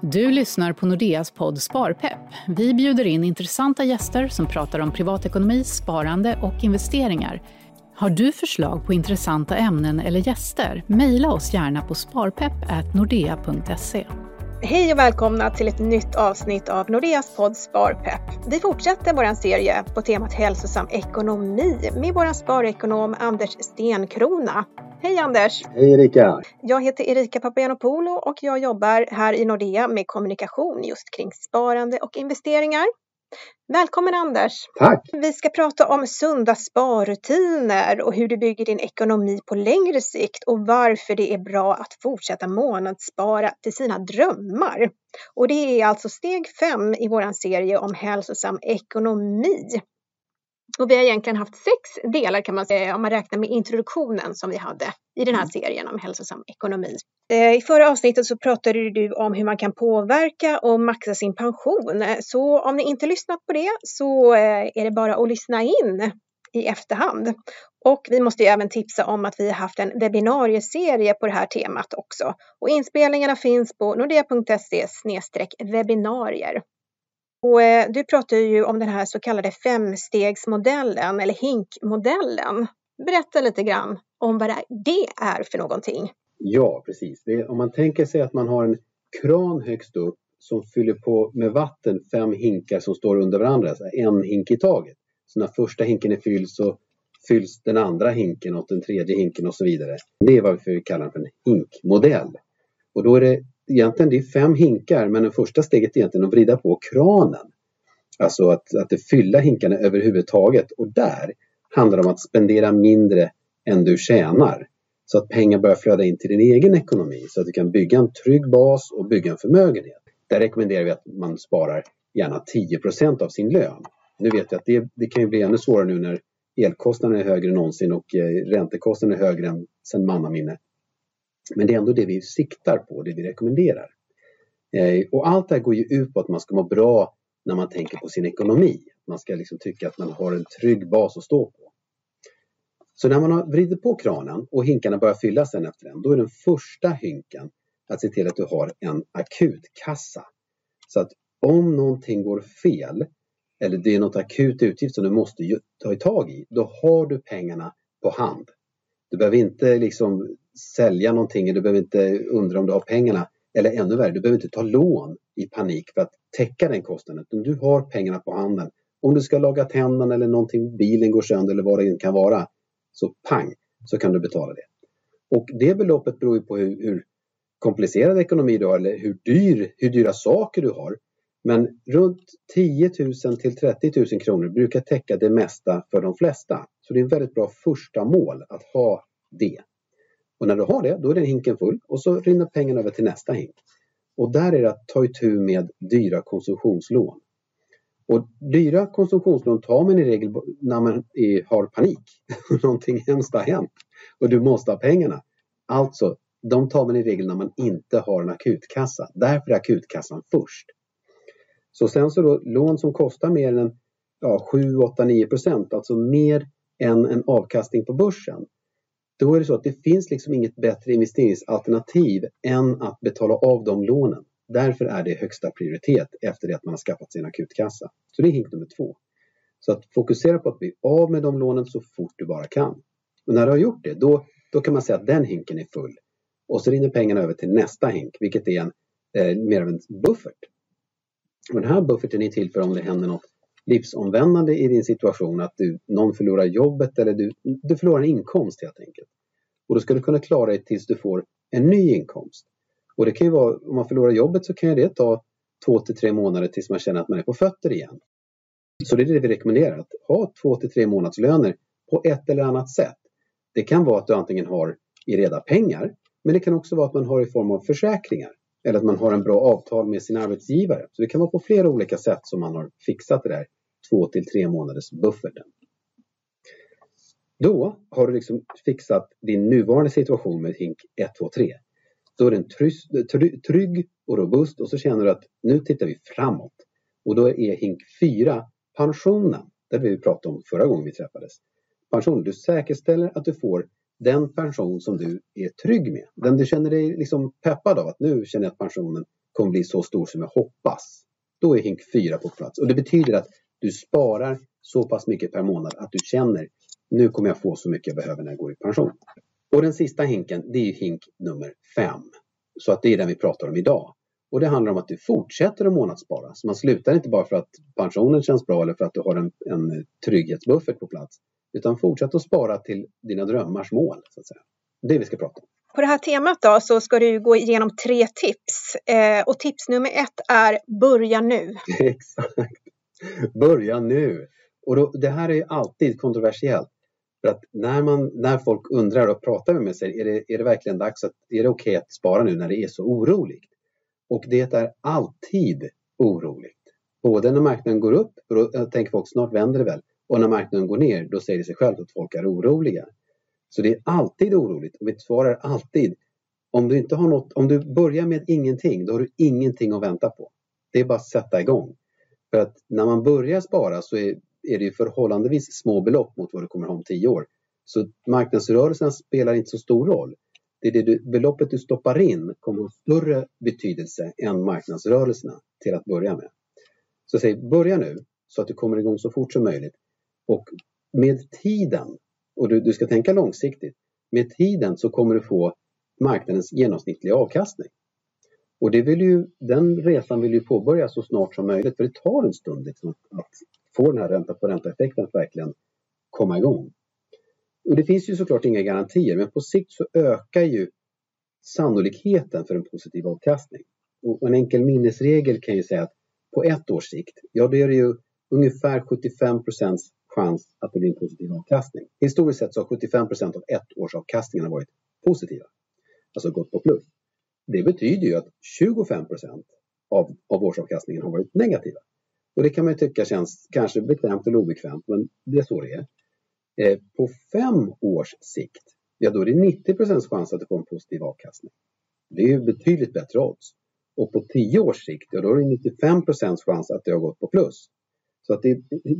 Du lyssnar på Nordeas podd Sparpepp. Vi bjuder in intressanta gäster som pratar om privatekonomi, sparande och investeringar. Har du förslag på intressanta ämnen eller gäster? Mejla oss gärna på sparpepp@nordea.se. Hej och välkomna till ett nytt avsnitt av Nordeas podd Sparpepp. Vi fortsätter vår serie på temat hälsosam ekonomi med vår sparekonom Anders Stenkrona. Hej Anders! Hej Erika! Jag heter Erika Papagiannopoulou och jag jobbar här i Nordea med kommunikation just kring sparande och investeringar. Välkommen Anders! Tack! Vi ska prata om sunda sparrutiner och hur du bygger din ekonomi på längre sikt och varför det är bra att fortsätta månadsspara till sina drömmar. Och det är alltså steg 5 i vår serie om hälsosam ekonomi. Och vi har egentligen haft 6 delar kan man säga om man räknar med introduktionen som vi hade i den här serien om hälsosam ekonomi. I förra avsnittet så pratade du om hur man kan påverka och maxa sin pension. Så om ni inte lyssnat på det så är det bara att lyssna in i efterhand. Och vi måste ju även tipsa om att vi har haft en webbinarieserie på det här temat också. Och inspelningarna finns på nordea.se/webbinarier. Och du pratar ju om den här så kallade 5-stegsmodellen eller HINK-modellen. Berätta lite grann om vad det är för någonting. Ja, precis. Om man tänker sig att man har en kran högst upp som fyller på med vatten 5 hinkar som står under varandra. Alltså en hink i taget. Så när första hinken är fylld så fylls den andra hinken och den tredje hinken och så vidare. Det är vad vi kallar för en HINK-modell. Och då är det egentligen det är 5 hinkar, men det första steget är egentligen att vrida på kranen. Alltså att det fylla hinkarna överhuvudtaget. Och där handlar det om att spendera mindre än du tjänar. Så att pengar börjar flöda in till din egen ekonomi. Så att du kan bygga en trygg bas och bygga en förmögenhet. Där rekommenderar vi att man sparar gärna 10% av sin lön. Nu vet jag att det kan ju bli ännu svårare nu när elkostnaden är högre än någonsin och räntekostnaden är högre än sedan mannaminne. Men det är ändå det vi siktar på, det vi rekommenderar. Och allt det här går ju ut på att man ska må bra när man tänker på sin ekonomi. Man ska liksom tycka att man har en trygg bas att stå på. Så när man har vridit på kranen och hinkarna börjar fyllas sen efter den, då är den första hinken att se till att du har en akutkassa. Så att om någonting går fel eller det är något akut utgift som du måste ta tag i, då har du pengarna på hand. Du behöver inte liksom sälja någonting, du behöver inte undra om du har pengarna. Eller ännu värre, du behöver inte ta lån i panik för att täcka den kostnaden. Du har pengarna på handen. Om du ska laga tänderna eller någonting, bilen går sönder eller vad det kan vara. Så pang, så kan du betala det. Och det beloppet beror ju på hur komplicerad ekonomi du har eller hur dyra saker du har. Men runt 10 000 till 30 000 kronor brukar täcka det mesta för de flesta. Så det är ett väldigt bra första mål att ha det. Och när du har det, då är den hinken full och så rinner pengarna över till nästa hink. Och där är det att ta itu med dyra konsumtionslån. Och dyra konsumtionslån tar man i regel när man har panik. Någonting hemskt har hänt och du måste ha pengarna. Alltså, de tar man i regel när man inte har en akutkassa. Därför är akutkassan först. Så sen så då lån som kostar mer än 7, 8, 9%. Alltså mer än en avkastning på börsen. Då är det så att det finns liksom inget bättre investeringsalternativ än att betala av de lånen. Därför är det högsta prioritet efter det att man har skaffat sin akutkassa. Så det är hink nummer 2. Så att fokusera på att bli av med de lånen så fort du bara kan. Och när du har gjort det, då kan man säga att den hinken är full. Och så rinner pengarna över till nästa hink, vilket är mer av en buffert. Och den här bufferten är till för om det händer något livsomvändande i din situation, att någon förlorar jobbet eller du förlorar en inkomst helt enkelt. Och då ska du kunna klara dig tills du får en ny inkomst. Och det kan ju vara, om man förlorar jobbet så kan ju det ta 2 till 3 månader tills man känner att man är på fötter igen. Så det är det vi rekommenderar, att ha 2 till 3 månadslöner på ett eller annat sätt. Det kan vara att du antingen har i reda pengar, men det kan också vara att man har i form av försäkringar. Eller att man har en bra avtal med sin arbetsgivare. Så det kan vara på flera olika sätt som man har fixat det där 2 till 3 månaders bufferten. Då har du liksom fixat din nuvarande situation med hink 1, 2, 3. Då är den trygg och robust och så känner du att nu tittar vi framåt. Och då är hink 4 pensionen. Det vi pratade om förra gången vi träffades. Pension, du säkerställer att du får den pension som du är trygg med. Den du känner dig liksom peppad av, att nu känner jag att pensionen kommer bli så stor som jag hoppas. Då är hink 4 på plats. Och det betyder att du sparar så pass mycket per månad att du känner nu kommer jag få så mycket jag behöver när jag går i pension. Och den sista hinken, det är ju hink nummer 5. Så att det är den vi pratar om idag. Och det handlar om att du fortsätter att månadsspara. Så man slutar inte bara för att pensionen känns bra eller för att du har en trygghetsbuffert på plats. Utan fortsätt att spara till dina drömmars mål. Så att säga. Det är vi ska prata om. På det här temat då så ska du gå igenom 3 tips. Och tips nummer 1 är börja nu. Exakt. Börja nu. Och då, det här är ju alltid kontroversiellt. För att när folk undrar och pratar med mig sig, är det verkligen dags är det okej att spara nu när det är så oroligt? Och det är alltid oroligt. Både när marknaden går upp, och då tänker folk snart vänder det väl. Och när marknaden går ner, då säger det sig självt att folk är oroliga. Så det är alltid oroligt. Och vi svarar alltid, om du inte har något, om du börjar med ingenting, då har du ingenting att vänta på. Det är bara att sätta igång. För att när man börjar spara så är det ju förhållandevis små belopp mot vad du kommer ha om 10 år. Så marknadsrörelsen spelar inte så stor roll. Det är beloppet du stoppar in kommer ha större betydelse än marknadsrörelserna till att börja med. Så säg, börja nu så att du kommer igång så fort som möjligt. Och med tiden, och du ska tänka långsiktigt, med tiden så kommer du få marknadens genomsnittliga avkastning. Och den resan vill ju påbörja så snart som möjligt, för det tar en stund liksom, att få den här ränta på ränta-effekten att verkligen komma igång. Och det finns ju såklart inga garantier, men på sikt så ökar ju sannolikheten för en positiv avkastning. Och en enkel minnesregel kan ju säga att på 1 års sikt, ja då är det ju ungefär 75% chans att det blir en positiv avkastning. Historiskt sett så har 75% av 1 års avkastningarna varit positiva, alltså gått på plus. Det betyder ju att 25% av årsavkastningen har varit negativa. Och det kan man ju tycka känns kanske bekvämt eller obekvämt, men det är så det är. På 5 års sikt, ja då är det 90% chans att det får en positiv avkastning. Det är ju betydligt bättre odds. Och på 10 års sikt, ja då är det 95% chans att det har gått på plus. Så att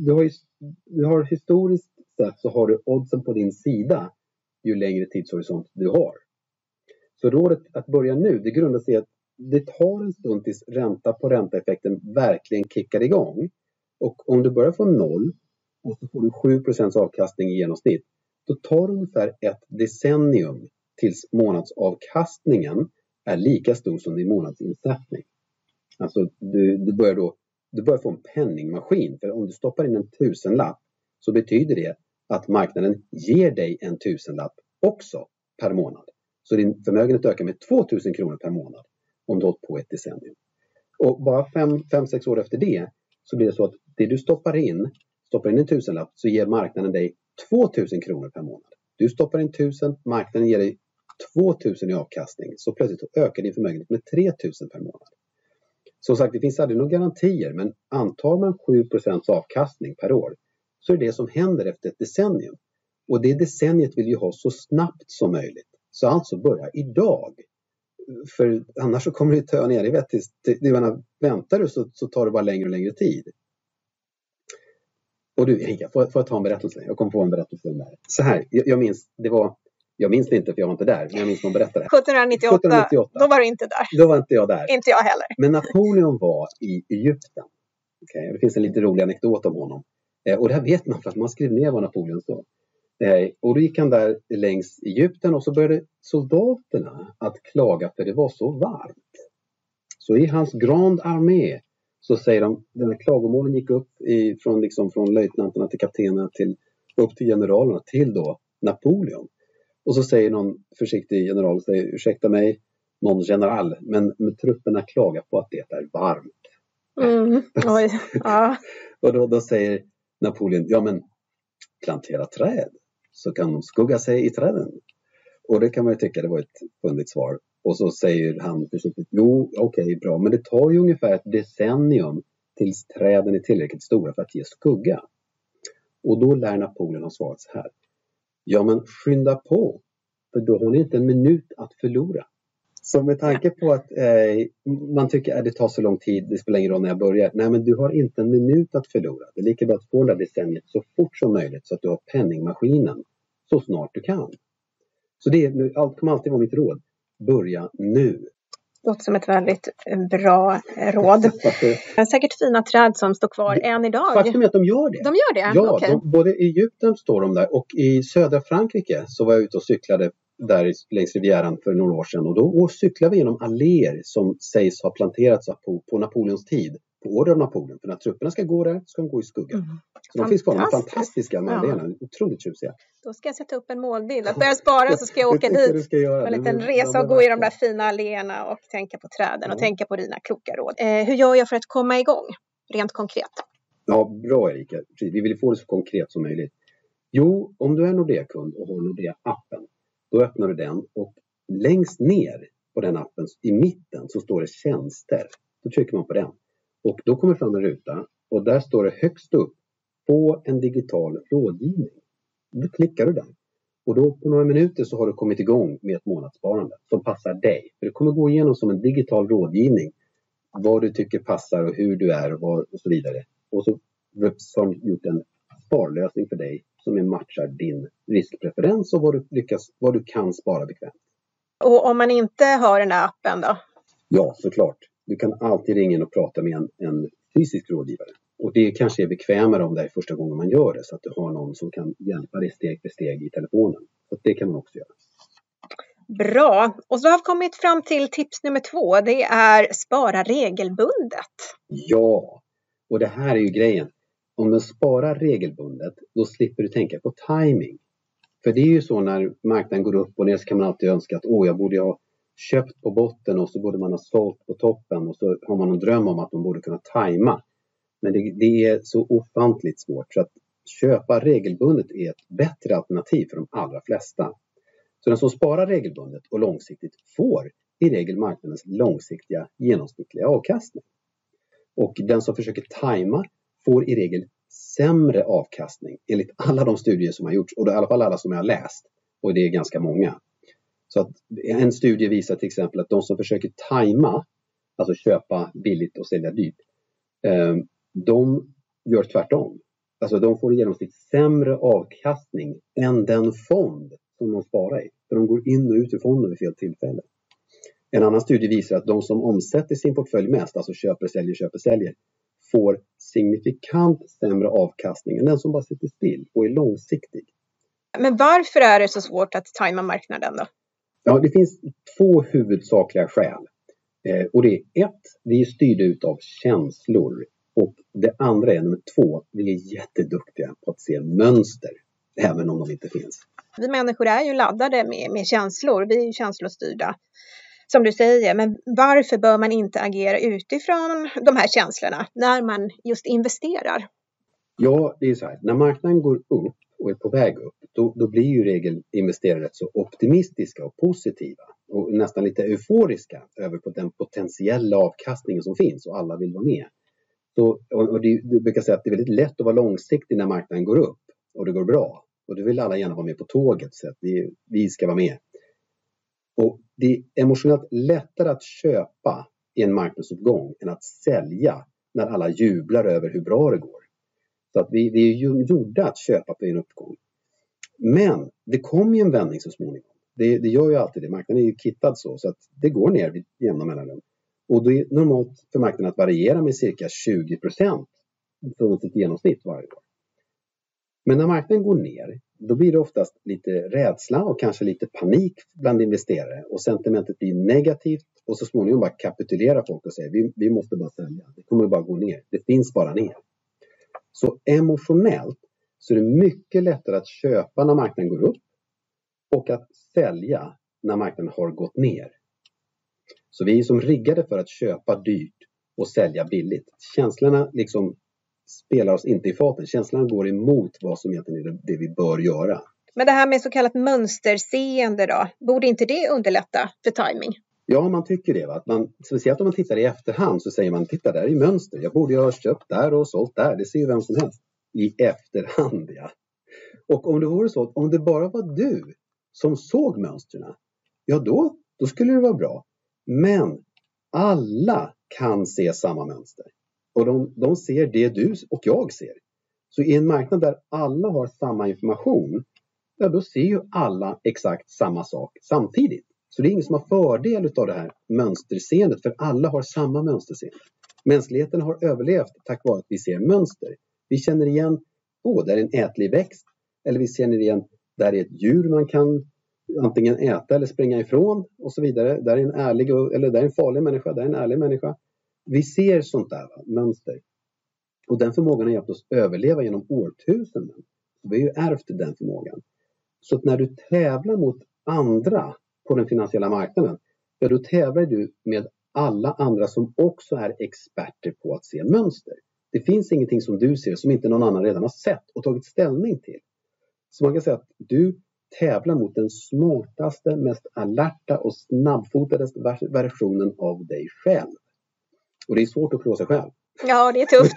du har historiskt sett så har du oddsen på din sida ju längre tidshorisont du har. Så rådet att börja nu, det grundar sig att det tar en stund tills ränta på ränta-effekten verkligen kickar igång. Och om du börjar från 0 och så får du 7% avkastning i genomsnitt, då tar det ungefär 1 decennium tills månadsavkastningen är lika stor som din månadsinsättning. Alltså du börjar få en penningmaskin. För om du stoppar in en 1000-lapp så betyder det att marknaden ger dig en 1000-lapp också per månad. Så din förmögenhet ökar med 2000 kronor per månad om du har hållit på 1 decennium. Och bara 5-6 år efter det så blir det så att det du stoppar in en 1000-lapp så ger marknaden dig 2000 kronor per månad. Du stoppar in 1000, marknaden ger dig 2000 i avkastning. Så plötsligt ökar din förmögenhet med 3000 per månad. Som sagt, det finns aldrig några garantier, men antar man 7% avkastning per år så är det som händer efter ett decennium. Och det decenniet vill ju ha så snabbt som möjligt. Så alltså börja idag. För annars så kommer det töa ner i vettis. Väntar du så tar det bara längre och längre tid. Och du, Henka, får jag ta en berättelse? Jag kommer på en berättelse om det här. Så här, jag minns det inte för jag var inte där, men jag minns någon berättade. 1798, då var du inte där. Då var inte jag där. Inte jag heller. Men Napoleon var i Egypten. Okay? Det finns en lite rolig anekdot om honom. Och det här vet man för att man skrev ner vad Napoleon sa. Och då gick han där längs Egypten och så började soldaterna att klaga för det var så varmt. Så i hans Grand Armé så säger de, den här klagomålen gick upp från löjtnanterna till kaptenerna upp till generalerna till då Napoleon. Och så säger någon försiktig general, ursäkta mig, någon general, men trupperna klagar på att det är varmt. Oj, ja. Och då säger Napoleon, ja men plantera träd så kan de skugga sig i träden. Och det kan man ju tycka det var ett fundigt svar. Och så säger han försiktigt, jo okej, bra, men det tar ju ungefär ett decennium tills träden är tillräckligt stora för att ge skugga. Och då lär Napoleon ha svarat så här. Ja men skynda på, för då har ni inte en minut att förlora. Så med tanke på att man tycker att det tar så lång tid, det spelar ingen roll när jag börjar. Nej men du har inte en minut att förlora. Det är lika bra att få det decenniet så fort som möjligt så att du har penningmaskinen så snart du kan. Så allt kommer alltid vara mitt råd. Börja nu. Låter som ett väldigt bra råd. Det är säkert fina träd som står kvar än idag. Faktum är att de gör det. De gör det? Ja, Okay. Både i Egypten står de där och i södra Frankrike så var jag ute och cyklade där längs Rivieran för några år sedan. Och då cyklade vi genom alléer som sägs ha planterats på Napoleons tid. På order av Napoleon. För när trupperna ska gå där ska de gå i skugga. Så de finns kvar, de fantastiska alléerna. Otroligt tjusiga. Då ska jag sätta upp en målbild. Att börja spara så ska jag åka dit. En liten resa och gå i de där fina alléerna och tänka på träden och tänka på dina kloka råd. Hur gör jag för att komma igång? Rent konkret. Ja, bra Erika. Vi vill få det så konkret som möjligt. Jo, om du är Nordea-kund och har Nordea-appen, då öppnar du den och längst ner på den appen i mitten så står det tjänster. Då trycker man på den. Och då kommer fram en ruta och där står det högst upp på en digital rådgivning. Då klickar du den. Och då på några minuter så har du kommit igång med ett månadssparande som passar dig. För det kommer gå igenom som en digital rådgivning vad du tycker passar och hur du är och så vidare. Och så har de gjort en sparlösning för dig som matchar din riskpreferens och vad du kan spara bekvämt. Och om man inte har den här appen då? Ja, såklart. Du kan alltid ringa in och prata med en fysisk rådgivare. Och det kanske är bekvämare om det är första gången man gör det. Så att du har någon som kan hjälpa dig steg för steg i telefonen. Så det kan man också göra. Bra. Och så har vi kommit fram till tips nummer 2. Det är spara regelbundet. Ja, och det här är ju grejen. Om du sparar regelbundet, då slipper du tänka på timing. För det är ju så när marknaden går upp och ner så kan man alltid önska att jag borde ha köpt på botten och så borde man ha sålt på toppen och så har man en dröm om att man borde kunna tajma. Men det är så ofantligt svårt så att köpa regelbundet är ett bättre alternativ för de allra flesta. Så den som sparar regelbundet och långsiktigt får i regel marknadens långsiktiga genomsnittliga avkastning. Och den som försöker tajma får i regel sämre avkastning enligt alla de studier som har gjorts och i alla fall alla som jag har läst och det är ganska många. Så att en studie visar till exempel att de som försöker tajma, alltså köpa billigt och sälja dyrt, de gör tvärtom. Alltså de får i genomsnitt sämre avkastning än den fond som de sparar i. För de går in och ut ur fonden vid fel tillfälle. En annan studie visar att de som omsätter sin portfölj mest, alltså köper, säljer, får signifikant sämre avkastning än den som bara sitter still och är långsiktig. Men varför är det så svårt att tajma marknaden då? Ja, det finns 2 huvudsakliga skäl. Och det är 1, vi är styrda utav känslor. Och det andra är nummer 2, vi är jätteduktiga på att se mönster, även om de inte finns. Vi människor är ju laddade med känslor, vi är ju känslostyrda. Som du säger, men varför bör man inte agera utifrån de här känslorna när man just investerar? Ja, det är så här. När marknaden går upp och är på väg upp, då blir ju i regel investerare rätt så optimistiska och positiva. Och nästan lite euforiska över på den potentiella avkastningen som finns och alla vill vara med. Och det brukar säga att det är väldigt lätt att vara långsiktig när marknaden går upp och det går bra. Och då vill alla gärna vara med på tåget så att vi ska vara med. Och det är emotionellt lättare att köpa i en marknadsuppgång än att sälja när alla jublar över hur bra det går. Så att vi är ju gjorda att köpa på en uppgång. Men det kommer ju en vändning så småningom. Det gör ju alltid det. Marknaden är ju kittad så att det går ner vid jämna mellanrum. Och då är det normalt för marknaden att variera med cirka 20% från sitt genomsnitt varje år. Men när marknaden går ner, då blir det oftast lite rädsla och kanske lite panik bland investerare. Och sentimentet blir negativt och så småningom bara kapitulerar folk och säger vi måste bara sälja. Det kommer bara gå ner. Det finns bara ner. Så emotionellt så är det mycket lättare att köpa när marknaden går upp och att sälja när marknaden har gått ner. Så vi är som riggade för att köpa dyrt och sälja billigt. Känslorna liksom spelar oss inte i faten. Känslorna går emot vad som egentligen är det vi bör göra. Men det här med så kallat mönsterseende då, borde inte det underlätta för timing? Ja, man tycker det. Va? Speciellt om man tittar i efterhand så säger man, titta där i mönster. Jag borde ju ha köpt där och sålt där. Det ser ju vem som helst. I efterhand, ja. Och om det vore så, om det bara var du som såg mönsterna, ja då skulle det vara bra. Men alla kan se samma mönster. Och de ser det du och jag ser. Så i en marknad där alla har samma information, ja då ser ju alla exakt samma sak samtidigt. Så det är ingen som har fördel av det här mönsterseendet, för alla har samma mönsterseende. Mänskligheten har överlevt tack vare att vi ser mönster. Vi känner igen, där är en ätlig växt, eller vi känner igen, där är ett djur man kan antingen äta eller springa ifrån och så vidare. Där är en ärlig, eller där är en farlig människa, där är en ärlig människa. Vi ser sånt där mönster. Och den förmågan har hjälpt oss överleva genom årtusenden. Så vi har ju ärvt den förmågan. Så att när du tävlar mot andra på den finansiella marknaden, då tävlar du med alla andra som också är experter på att se mönster. Det finns ingenting som du ser som inte någon annan redan har sett och tagit ställning till. Så man kan säga att du tävlar mot den smartaste, mest alerta och snabbfotade versionen av dig själv. Och det är svårt att klå sig själv. Ja, det är tufft.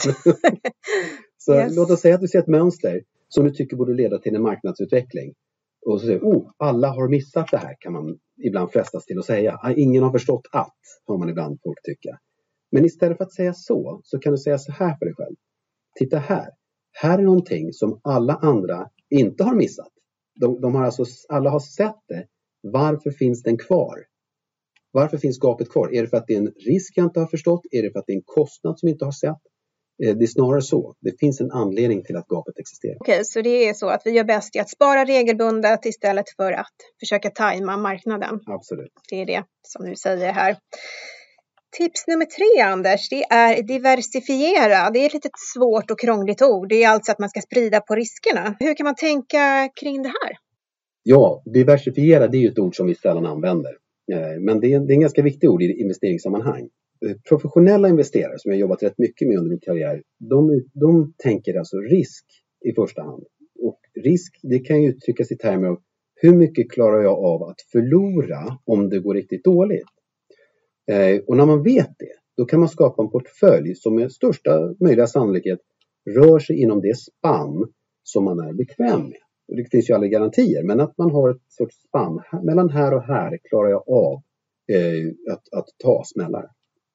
Så låt oss säga att du ser ett mönster som du tycker borde leda till en marknadsutveckling. Och så säger alla har missat det här, kan man ibland frestas till att säga. Ingen har förstått att, har man ibland folk tycka. Men istället för att säga så kan du säga så här för dig själv. Titta här. Här är någonting som alla andra inte har missat. De har alltså, alla har sett det. Varför finns den kvar? Varför finns gapet kvar? Är det för att det är en risk jag inte har förstått? Är det för att det är en kostnad som jag inte har sett? Det är snarare så. Det finns en anledning till att gapet existerar. Okej, så det är så att vi gör bäst i att spara regelbundet istället för att försöka tajma marknaden. Absolut. Det är det som du säger här. Tips nummer 3, Anders, det är diversifiera. Det är ett litet svårt och krångligt ord. Det är alltså att man ska sprida på riskerna. Hur kan man tänka kring det här? Ja, diversifiera, det är ju ett ord som vi sällan använder. Men det är en ganska viktig ord i investeringssammanhang. Professionella investerare som jag jobbat rätt mycket med under min karriär, de tänker alltså risk i första hand. Och risk, det kan ju uttryckas i termer av hur mycket klarar jag av att förlora om det går riktigt dåligt. Och när man vet det, då kan man skapa en portfölj som med största möjliga sannolikhet rör sig inom det spann som man är bekväm med. Och det finns ju aldrig garantier, men att man har ett sorts spann. Mellan här och här klarar jag av att ta smällar.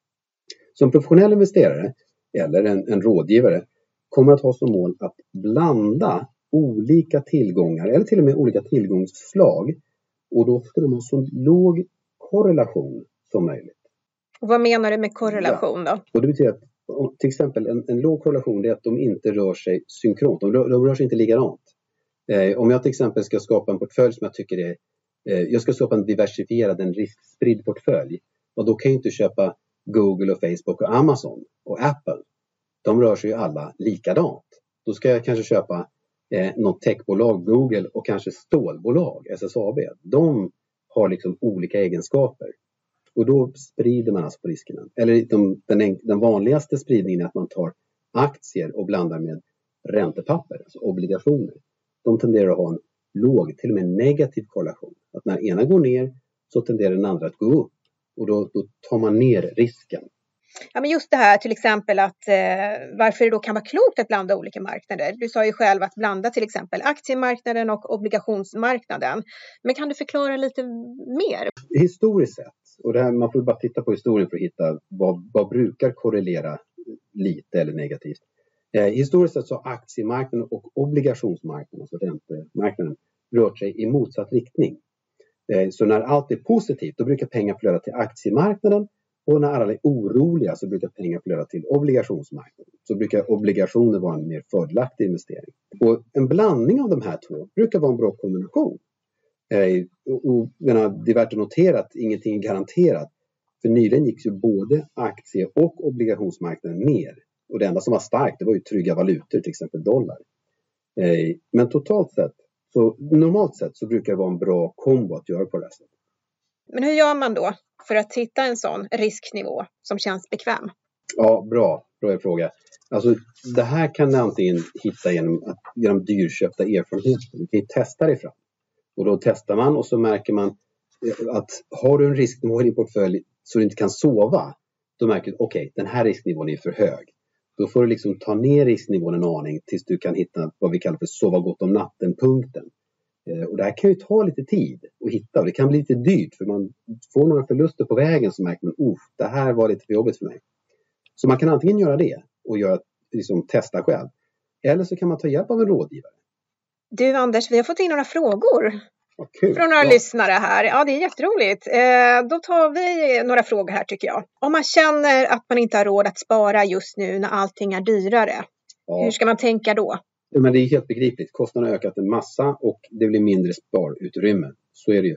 Som professionell investerare eller en rådgivare kommer att ha som mål att blanda olika tillgångar eller till och med olika tillgångsslag. Och då ska de ha så låg korrelation som möjligt. Och vad menar du med korrelation då? Och det betyder att till exempel en låg korrelation är att de inte rör sig synkront. De rör sig inte likadant. Om jag till exempel ska skapa en portfölj som jag tycker är... jag ska skapa en diversifierad, en riskspridd portfölj. Och då kan jag inte köpa Google och Facebook och Amazon och Apple. De rör sig ju alla likadant. Då ska jag kanske köpa något techbolag, Google, och kanske stålbolag, SSAB. De har liksom olika egenskaper. Och då sprider man alltså på riskerna. Eller den vanligaste spridningen är att man tar aktier och blandar med räntepapper, alltså obligationer. De tenderar att ha en låg, till och med negativ korrelation. Att när ena går ner så tenderar den andra att gå upp. Och då tar man ner risken. Ja, men just det här till exempel att varför det då kan vara klokt att blanda olika marknader. Du sa ju själv att blanda till exempel aktiemarknaden och obligationsmarknaden. Men kan du förklara lite mer? Historiskt sett, och det här, man får bara titta på historien för att hitta vad brukar korrelera lite eller negativt. Historiskt sett så har aktiemarknaden och obligationsmarknaden, alltså räntemarknaden, rört sig i motsatt riktning. Så när allt är positivt, då brukar pengar flöda till aktiemarknaden. Och när alla är oroliga så brukar pengar flöda till obligationsmarknaden. Så brukar obligationer vara en mer fördelaktig investering. Och en blandning av de här två brukar vara en bra kombination. Det är värt att notera att ingenting är garanterat. För nyligen gick ju både aktie- och obligationsmarknaden ner. Och det enda som var starkt, det var ju trygga valutor, till exempel dollar. Men normalt sett så brukar det vara en bra kombo att göra på det här sättet. Men hur gör man då för att hitta en sån risknivå som känns bekväm? Ja, bra fråga. Alltså, det här kan du antingen hitta genom dyrköpta erfarenheter. Du kan ju testa dig fram. Och då testar man och så märker man att har du en risknivå i din portfölj så du inte kan sova, då märker du okej, den här risknivån är för hög. Då får du liksom ta ner risknivån en aning tills du kan hitta vad vi kallar för sova gott om natten-punkten. Och det här kan ju ta lite tid att hitta, och det kan bli lite dyrt för man får några förluster på vägen så märker man, det här var lite för jobbigt för mig. Så man kan antingen göra det och testa själv. Eller så kan man ta hjälp av en rådgivare. Du Anders, vi har fått in några frågor Kul. Från några lyssnare här. Ja, det är jätteroligt. Då tar vi några frågor här tycker jag. Om man känner att man inte har råd att spara just nu när allting är dyrare. Ja. Hur ska man tänka då? Ja, men det är helt begripligt. Kostnaderna har ökat en massa och det blir mindre sparutrymme. Så är det ju.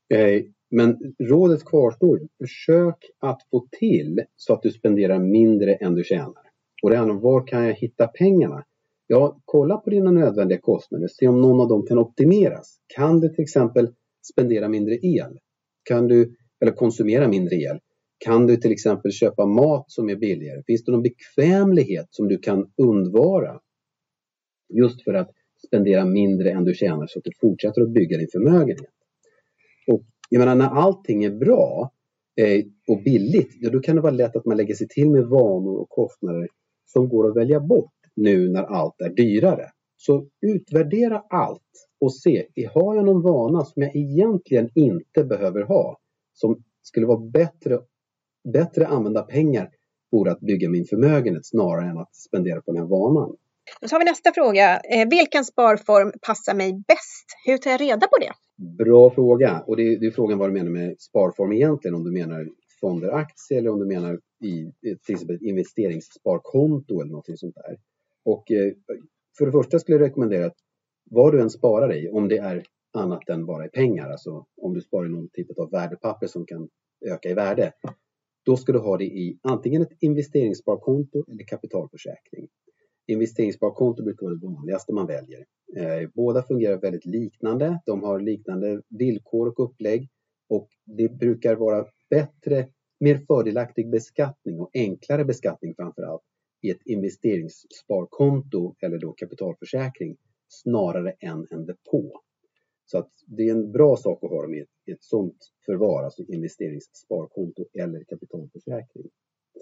Men rådet kvarstår. Försök att få till så att du spenderar mindre än du tjänar. Och det handlar om var kan jag hitta pengarna? Ja, kolla på dina nödvändiga kostnader. Se om någon av dem kan optimeras. Kan du till exempel spendera mindre el? Eller konsumera mindre el? Kan du till exempel köpa mat som är billigare? Finns det någon bekvämlighet som du kan undvara? Just för att spendera mindre än du tjänar så att du fortsätter att bygga din förmögenhet. Och jag menar, när allting är bra och billigt, ja, då kan det vara lätt att man lägger sig till med vanor och kostnader som går att välja bort nu när allt är dyrare. Så utvärdera allt och se, har jag någon vana som jag egentligen inte behöver ha, som skulle vara bättre använda pengar för att bygga min förmögenhet snarare än att spendera på den här vanan. Så har vi nästa fråga. Vilken sparform passar mig bäst? Hur tar jag reda på det? Bra fråga. Och det är frågan vad du menar med sparform egentligen. Om du menar fonder, aktier eller om du menar till exempel ett investeringssparkonto eller något sånt där. Och för det första skulle jag rekommendera att vad du än sparar i, om det är annat än bara i pengar, alltså om du sparar i någon typ av värdepapper som kan öka i värde, då ska du ha det i antingen ett investeringssparkonto eller kapitalförsäkring. Investeringssparkonto brukar vara det vanligaste man väljer. Båda fungerar väldigt liknande. De har liknande villkor och upplägg. Och det brukar vara mer fördelaktig beskattning och enklare beskattning framförallt i ett investeringssparkonto eller då kapitalförsäkring snarare än en depå. Så att det är en bra sak att ha dem i ett sådant förvar, alltså investeringssparkonto eller kapitalförsäkring.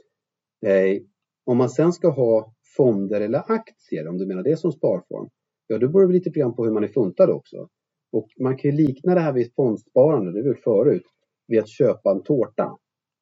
Om man sen ska ha fonder eller aktier, om du menar det som sparform, ja då beror det lite grann på hur man är funtad också. Och man kan ju likna det här vid fondsparande, det är väl förut, vid att köpa en tårta.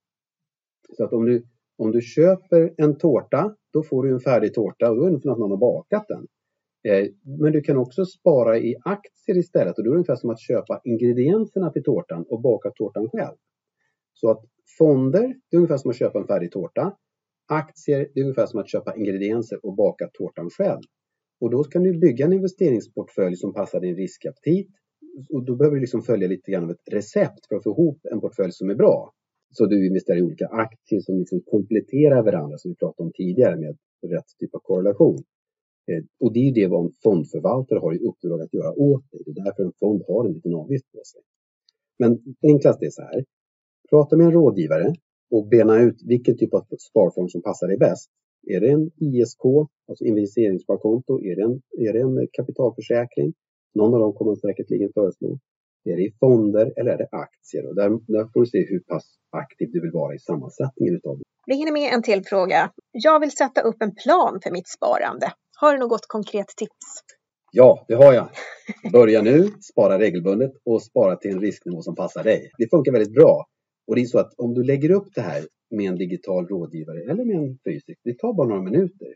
Så att om du köper en tårta, då får du en färdig tårta och då är det för att någon har bakat den. Men du kan också spara i aktier istället och då är det ungefär som att köpa ingredienserna till tårtan och baka tårtan själv. Så att fonder, det är ungefär som att köpa en färdig tårta. Aktier, det är ungefär som att köpa ingredienser och baka tårtan själv. Och då kan du bygga en investeringsportfölj som passar din riskaptit. Och då behöver du liksom följa lite grann av ett recept för att få ihop en portfölj som är bra. Så du investerar i olika aktier som liksom kompletterar varandra, som vi pratade om tidigare, med rätt typ av korrelation. Och det är ju det vad en fondförvaltare har i uppdrag att göra åt dig. Det är därför en fond har en liten avgift på sig. Men enklast är så här. Prata med en rådgivare och bena ut vilken typ av sparform som passar dig bäst. Är det en ISK, alltså investeringssparkonto? Är det en kapitalförsäkring? Någon av dem kommer man säkerligen föreslå. Är det i fonder eller är det aktier? Och där får du se hur pass aktiv du vill vara i sammansättningen utav det. Vi hinner med en till fråga. Jag vill sätta upp en plan för mitt sparande. Har du något konkret tips? Ja, det har jag. Börja nu, spara regelbundet och spara till en risknivå som passar dig. Det funkar väldigt bra. Och det är så att om du lägger upp det här med en digital rådgivare eller med en fysisk, det tar bara några minuter.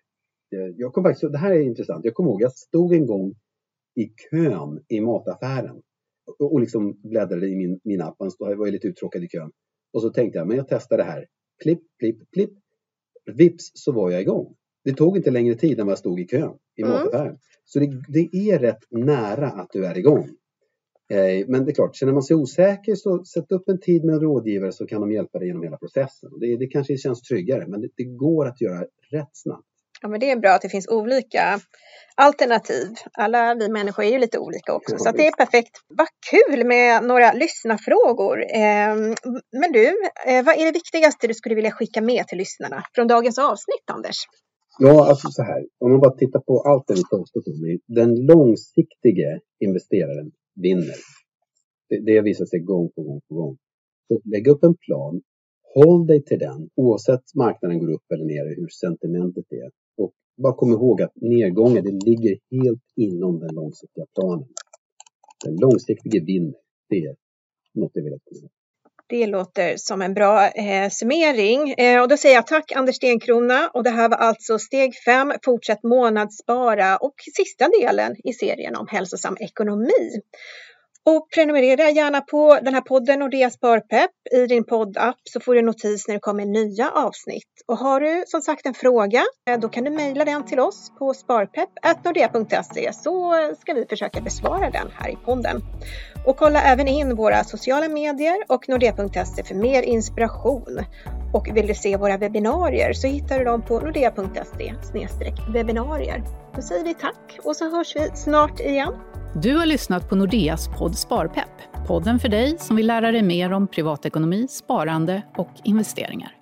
Det här är intressant. Jag kommer ihåg, jag stod en gång i kön i mataffären och liksom bläddrade i min app. Jag var lite uttråkad i kön. Och så tänkte jag, men jag testar det här. Klipp, klipp, klipp. Vips så var jag igång. Det tog inte längre tid än jag stod i kön i mataffären. Så det är rätt nära att du är igång. Men det är klart, känner man sig osäker så sätt upp en tid med en rådgivare så kan de hjälpa dig genom hela processen. Det kanske känns tryggare, men det går att göra rätt snabbt. Ja, men det är bra att det finns olika alternativ. Alla vi människor är ju lite olika också, så att det är perfekt. Vad kul med några lyssnarfrågor. Men du, vad är det viktigaste du skulle vilja skicka med till lyssnarna från dagens avsnitt, Anders? Ja, alltså så här. Om man bara tittar på allt det vi pratat om. Den långsiktiga investeraren vinner. Det visar sig gång på gång på gång. Så lägg upp en plan. Håll dig till den. Oavsett marknaden går upp eller ner, hur sentimentet är. Och bara kom ihåg att nedgången, det ligger helt inom den långsiktiga planen. Den långsiktiga vinner. Det är något jag vill att komma. Det låter som en bra summering. Och då säger jag tack Anders Stenkrona. Och det här var alltså steg 5, fortsätt månadsspara och sista delen i serien om hälsosam ekonomi. Och prenumerera gärna på den här podden Nordea Sparpepp i din poddapp så får du notis när det kommer nya avsnitt. Och har du som sagt en fråga, då kan du mejla den till oss på sparpepp@nordea.se så ska vi försöka besvara den här i podden. Och kolla även in våra sociala medier och nordea.se för mer inspiration. Och vill du se våra webbinarier så hittar du dem på nordea.se/webbinarier. Då säger vi tack och så hörs vi snart igen. Du har lyssnat på Nordeas podd Sparpepp. Podden för dig som vill lära dig mer om privatekonomi, sparande och investeringar.